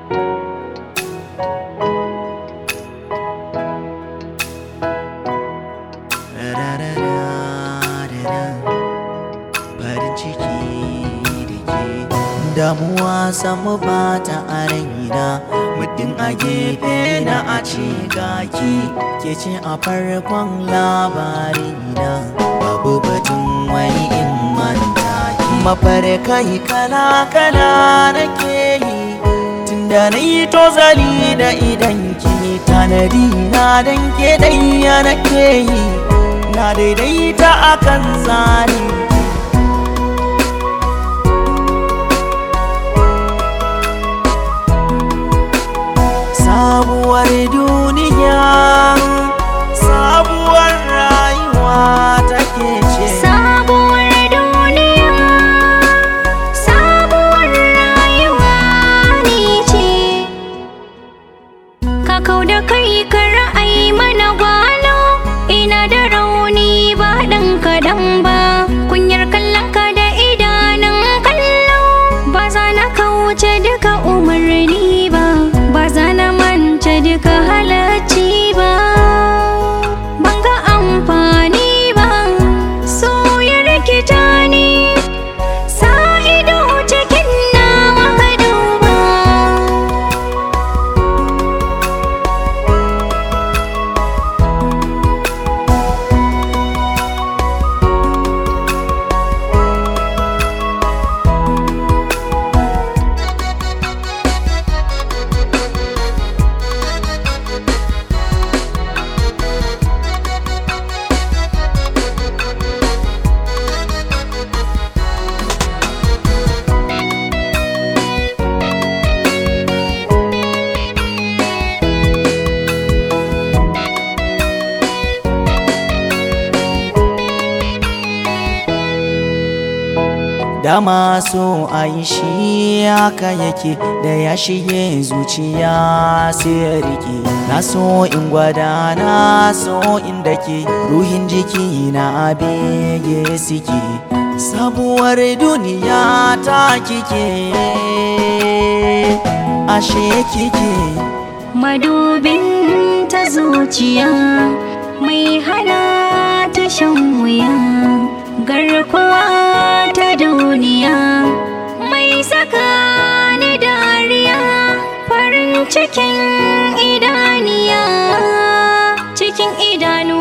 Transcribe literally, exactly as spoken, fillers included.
farin ciki da ke damuwa samu bata a raina muddin a gefe na a ce gaki ke ce a farkon labarina babu batun wani in manta ki mafarkai kala-kala nake yi tunda na yi tozali da idan ki tanadi na danke ɗaya nake yi na daidaita akan tsari sabuwar duniya sabuwar rayuwa take ce sabuwar duniya sabuwar rayuwa ne ce ka kau da kai ka ra'ayi mana gwalo ina da rauni ba ɗan kaɗan ba kunyar kallon ka da idanun kallo ba za na kauce duka umarni ba ba za na mance duka halacci ba ban ga amfani ba so ya rikita ni sa ido cikin nawa ka duba dama so a yi shi haka yake da ya shige zuciya sai ya rike na so in gwada na so in dake ruhin jiki na abege suke sabuwar duniya ta kike ashe kike madubin ta zuciya mai hana ta shan wuya garkuwa ta duniya mai saka ni dariya farin cikin idaniya cikin idanu